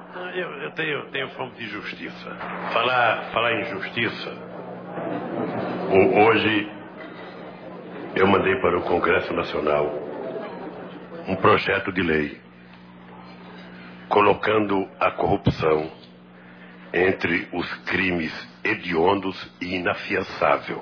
Eu tenho fome de justiça. Falar em justiça. Hoje eu mandei para o Congresso Nacional um projeto de lei colocando a corrupção entre os crimes hediondos e inafiançável.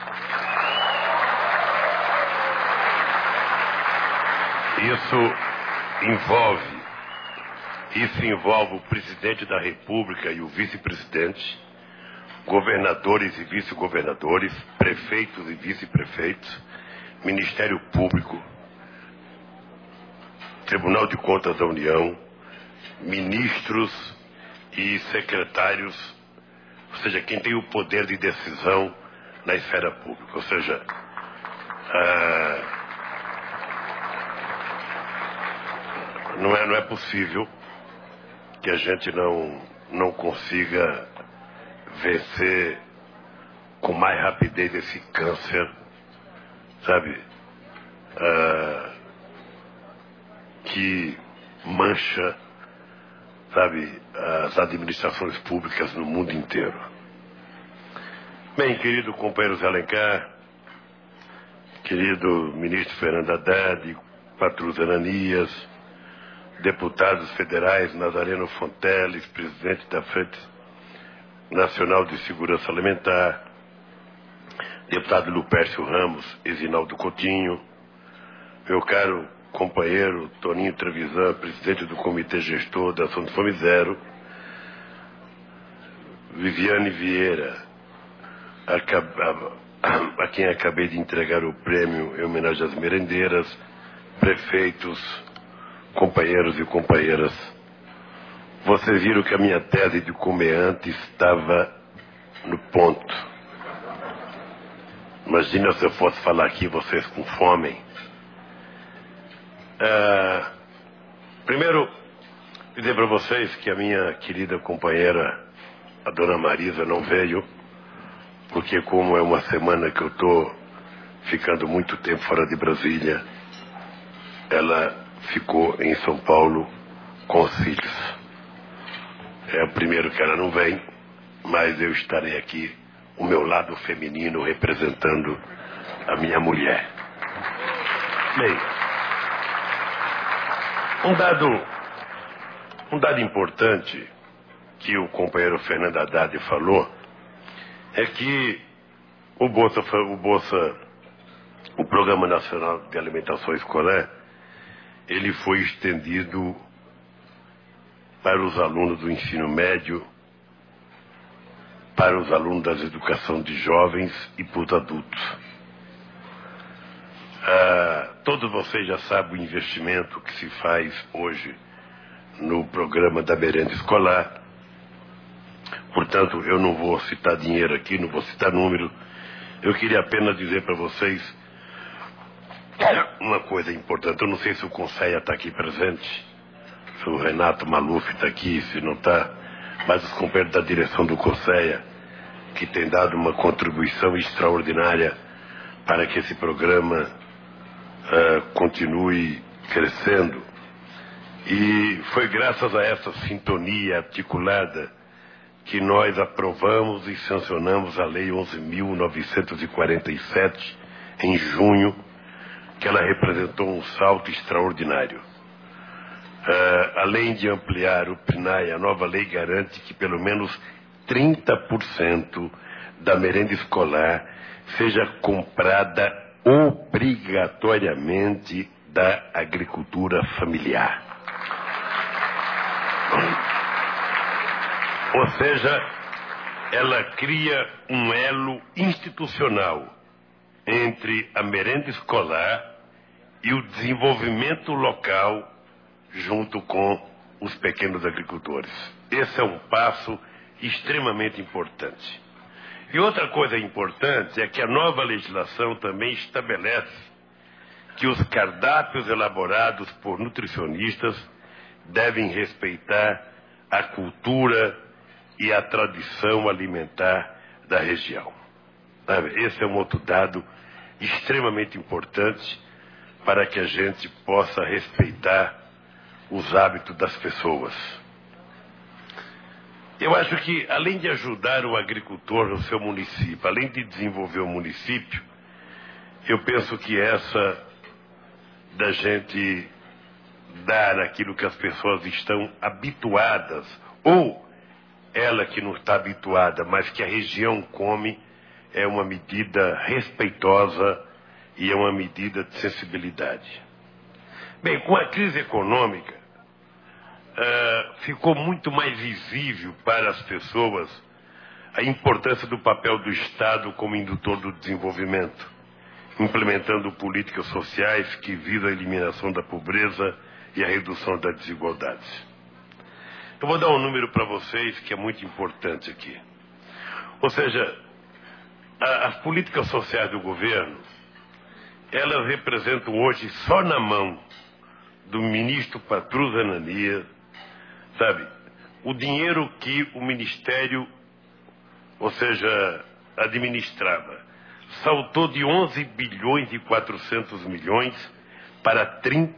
Isso envolve o presidente da República e o vice-presidente, governadores e vice-governadores, prefeitos e vice-prefeitos, Ministério Público, Tribunal de Contas da União, ministros e secretários, ou seja, quem tem o poder de decisão na esfera pública. Ou seja, não é possível que a gente não consiga vencer com mais rapidez esse câncer, sabe, que mancha, sabe, as administrações públicas no mundo inteiro. Bem, querido companheiro Zé Alencar, querido ministro Fernando Haddad, Patrus Ananias, deputados federais Nazareno Fonteles, presidente da Frente Nacional de Segurança Alimentar, deputado Lupércio Ramos, Esinaldo Coutinho, meu caro companheiro Toninho Trevisan, presidente do Comitê Gestor da Ação de Fome Zero, Viviane Vieira, a quem acabei de entregar o prêmio em homenagem às merendeiras, prefeitos, companheiros e companheiras. Vocês viram que a minha tese de comer antes estava no ponto. Imagina se eu fosse falar aqui vocês com fome. Primeiro, dizer para vocês que a minha querida companheira, a dona Marisa, não veio, porque como é uma semana que eu estou ficando muito tempo fora de Brasília, ela ficou em São Paulo com os filhos. É o primeiro que ela não vem, mas eu estarei aqui, o meu lado feminino, representando a minha mulher. Bem, um dado importante que o companheiro Fernando Haddad falou é que o Programa Nacional de Alimentação Escolar, ele foi estendido para os alunos do ensino médio, para os alunos da educação de jovens e para os adultos. Todos vocês já sabem o investimento que se faz hoje no programa da merenda escolar. Portanto, eu não vou citar dinheiro aqui, não vou citar número. Eu queria apenas dizer para vocês uma coisa importante. Eu não sei se o Conceia está aqui presente, se o Renato Maluf está aqui, se não está, mas os companheiros da direção do Conceia, que tem dado uma contribuição extraordinária para que esse programa continue crescendo. E foi graças a essa sintonia articulada que nós aprovamos e sancionamos a Lei 11.947 em junho, que ela representou um salto extraordinário. Além de ampliar o PNAE, a nova lei garante que pelo menos 30% da merenda escolar seja comprada obrigatoriamente da agricultura familiar. Ou seja, ela cria um elo institucional entre a merenda escolar e o desenvolvimento local junto com os pequenos agricultores. Esse é um passo extremamente importante. E outra coisa importante é que a nova legislação também estabelece que os cardápios elaborados por nutricionistas devem respeitar a cultura e a tradição alimentar da região. Esse é um outro dado extremamente importante para que a gente possa respeitar os hábitos das pessoas. Eu acho que, além de ajudar o agricultor no seu município, além de desenvolver o município, eu penso que essa da gente dar aquilo que as pessoas estão habituadas, ou ela que não está habituada, mas que a região come, é uma medida respeitosa e é uma medida de sensibilidade. Bem, com a crise econômica, ficou muito mais visível para as pessoas a importância do papel do Estado como indutor do desenvolvimento, implementando políticas sociais que visam a eliminação da pobreza e a redução das desigualdades. Eu vou dar um número para vocês que é muito importante aqui. Ou seja, as políticas sociais do governo, elas representam hoje, só na mão do ministro Patrus Ananias, sabe, o dinheiro que o Ministério, ou seja, administrava, saltou de 11 bilhões e 400 milhões para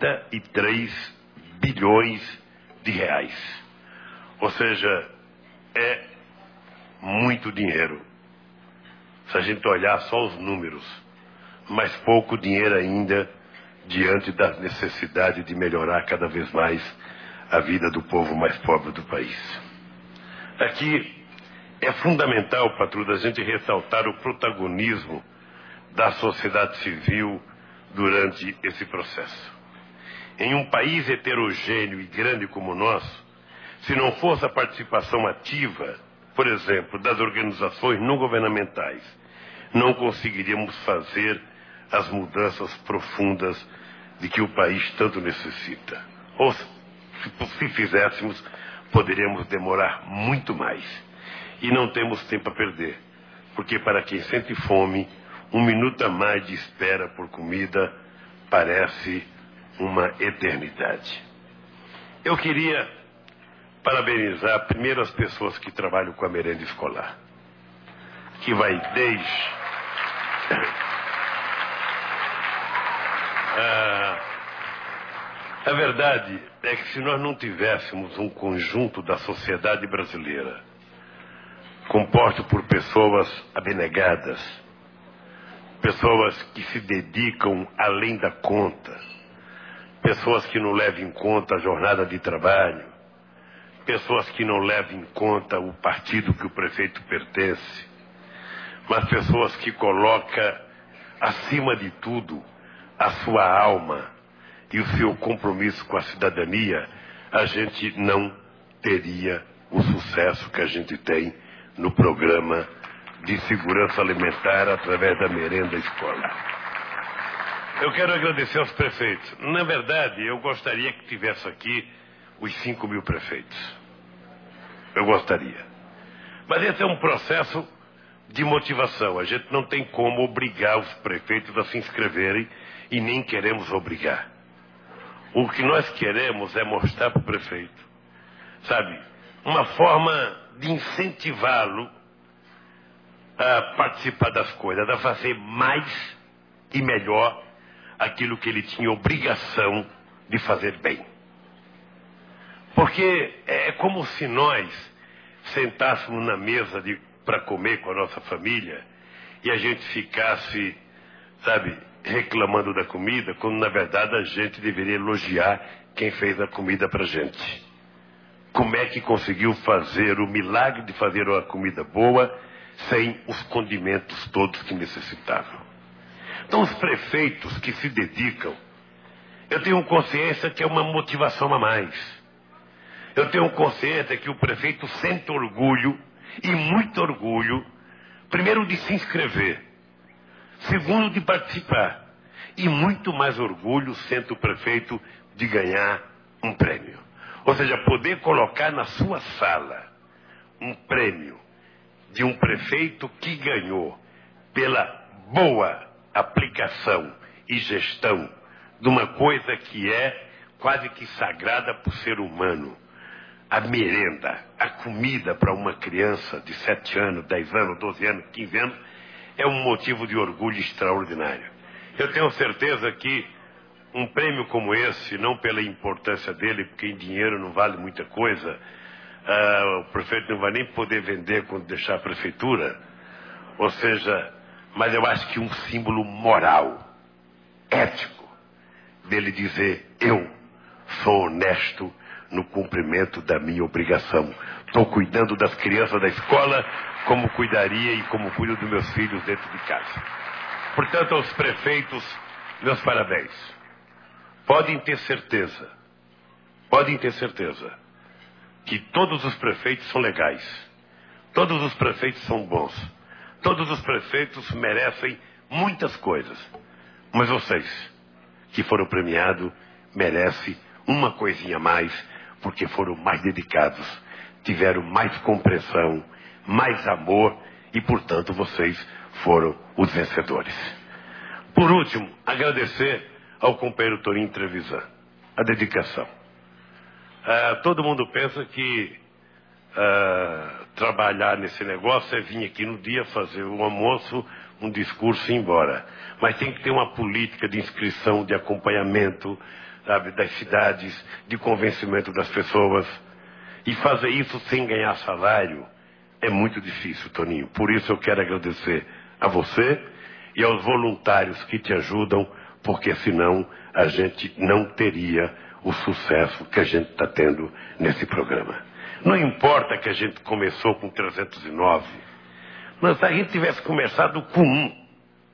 33 bilhões de reais. Ou seja, é muito dinheiro. Se a gente olhar só os números, mas pouco dinheiro ainda diante da necessidade de melhorar cada vez mais a vida do povo mais pobre do país. Aqui é fundamental, Patrus, a gente ressaltar o protagonismo da sociedade civil durante esse processo. Em um país heterogêneo e grande como o nosso, se não fosse a participação ativa, por exemplo, das organizações não governamentais, não conseguiríamos fazer as mudanças profundas de que o país tanto necessita. Ou, se fizéssemos, poderíamos demorar muito mais. E não temos tempo a perder, porque para quem sente fome, 1 minuto a mais de espera por comida parece uma eternidade. Eu queria parabenizar primeiro as pessoas que trabalham com a merenda escolar, que vai desde a verdade é que se nós não tivéssemos um conjunto da sociedade brasileira composto por pessoas abnegadas, pessoas que se dedicam além da conta, pessoas que não levam em conta a jornada de trabalho, pessoas que não levam em conta o partido que o prefeito pertence, mas pessoas que colocam acima de tudo a sua alma e o seu compromisso com a cidadania, a gente não teria o sucesso que a gente tem no programa de segurança alimentar através da merenda escolar. Eu quero agradecer aos prefeitos. Na verdade, eu gostaria que tivesse aqui os 5.000 prefeitos. Eu gostaria. Mas esse é um processo de motivação. A gente não tem como obrigar os prefeitos a se inscreverem e nem queremos obrigar. O que nós queremos é mostrar para o prefeito, sabe, uma forma de incentivá-lo a participar das coisas, a fazer mais e melhor aquilo que ele tinha obrigação de fazer bem. Porque é como se nós sentássemos na mesa para comer com a nossa família e a gente ficasse, sabe, reclamando da comida, quando na verdade a gente deveria elogiar quem fez a comida para a gente. Como é que conseguiu fazer o milagre de fazer uma comida boa sem os condimentos todos que necessitavam? Então os prefeitos que se dedicam, eu tenho consciência que é uma motivação a mais. Eu tenho consciência que o prefeito sente orgulho, e muito orgulho, primeiro de se inscrever, segundo de participar, e muito mais orgulho sente o prefeito de ganhar um prêmio. Ou seja, poder colocar na sua sala um prêmio de um prefeito que ganhou pela boa aplicação e gestão de uma coisa que é quase que sagrada para o ser humano. A merenda, a comida para uma criança de 7 anos, 10 anos, 12 anos, 15 anos, é um motivo de orgulho extraordinário. Eu tenho certeza que um prêmio como esse, não pela importância dele, porque em dinheiro não vale muita coisa, o prefeito não vai nem poder vender quando deixar a prefeitura. Ou seja, mas eu acho que um símbolo moral, ético, dele dizer: eu sou honesto no cumprimento da minha obrigação. Estou cuidando das crianças da escola como cuidaria e como cuido dos meus filhos dentro de casa. Portanto, aos prefeitos, meus parabéns. Podem ter certeza que todos os prefeitos são legais. Todos os prefeitos são bons. Todos os prefeitos merecem muitas coisas. Mas vocês, que foram premiados, merecem uma coisinha a mais, porque foram mais dedicados, tiveram mais compreensão, mais amor e, portanto, vocês foram os vencedores. Por último, agradecer ao companheiro Toninho Trevisan a dedicação. Todo mundo pensa que trabalhar nesse negócio é vir aqui no dia fazer um almoço, um discurso e ir embora. Mas tem que ter uma política de inscrição, de acompanhamento, sabe, das cidades, de convencimento das pessoas. E fazer isso sem ganhar salário é muito difícil, Toninho. Por isso eu quero agradecer a você e aos voluntários que te ajudam, porque senão a gente não teria o sucesso que a gente está tendo nesse programa. Não importa que a gente começou com 309, mas se a gente tivesse começado com 1,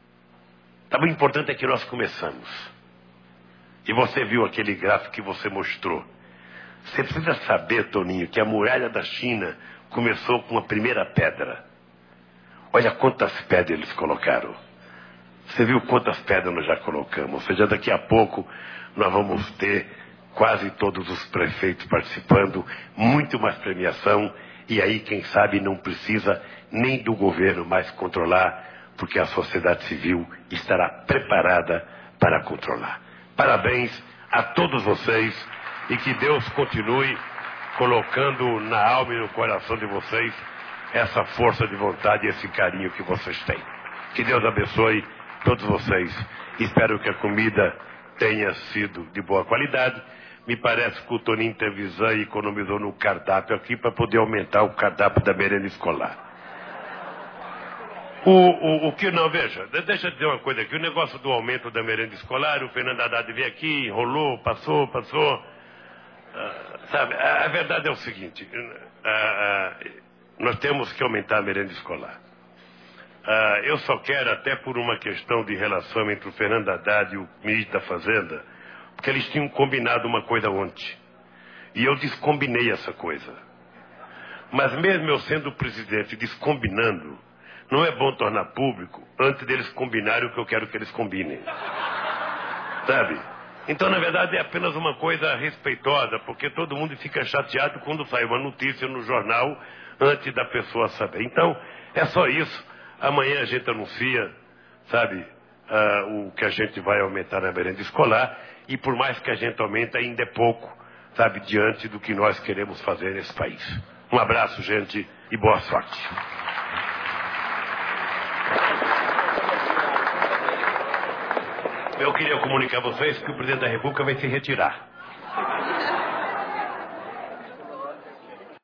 o importante é que nós começamos. E você viu aquele gráfico que você mostrou. Você precisa saber, Toninho, que a muralha da China começou com a primeira pedra. Olha quantas pedras eles colocaram. Você viu quantas pedras nós já colocamos. Ou seja, daqui a pouco nós vamos ter quase todos os prefeitos participando, muito mais premiação, e aí, quem sabe, não precisa nem do governo mais controlar, porque a sociedade civil estará preparada para controlar. Parabéns a todos vocês e que Deus continue colocando na alma e no coração de vocês essa força de vontade e esse carinho que vocês têm. Que Deus abençoe todos vocês. Espero que a comida tenha sido de boa qualidade. Me parece que o Toninho Trevisan economizou no cardápio aqui para poder aumentar o cardápio da merenda escolar. O que não, veja, deixa eu dizer uma coisa aqui. O negócio do aumento da merenda escolar, o Fernando Haddad veio aqui, enrolou, passou. Sabe, a verdade é o seguinte, nós temos que aumentar a merenda escolar. Eu só quero, até por uma questão de relação entre o Fernando Haddad e o ministro da Fazenda, porque eles tinham combinado uma coisa ontem. E eu descombinei essa coisa. Mas mesmo eu sendo presidente descombinando, não é bom tornar público antes deles combinarem o que eu quero que eles combinem. Sabe? Então, na verdade, é apenas uma coisa respeitosa, porque todo mundo fica chateado quando sai uma notícia no jornal antes da pessoa saber. Então, é só isso. Amanhã a gente anuncia, sabe, o que a gente vai aumentar na merenda escolar. E por mais que a gente aumente, ainda é pouco, sabe, diante do que nós queremos fazer nesse país. Um abraço, gente, e boa sorte. Eu queria comunicar a vocês que o presidente da República vai se retirar.